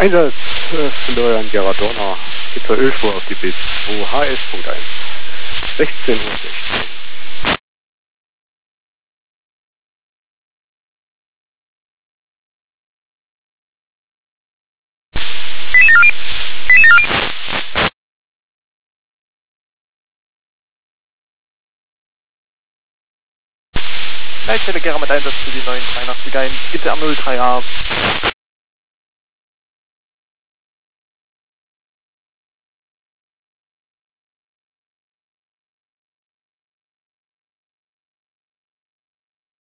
Einsatz, Florian Gerardona, Pizza Ölspur auf die B2 HS.1, 16:16 Uhr. Leitstelle Gera mit Einsatz für die neuen 83 1, bitte am 03A.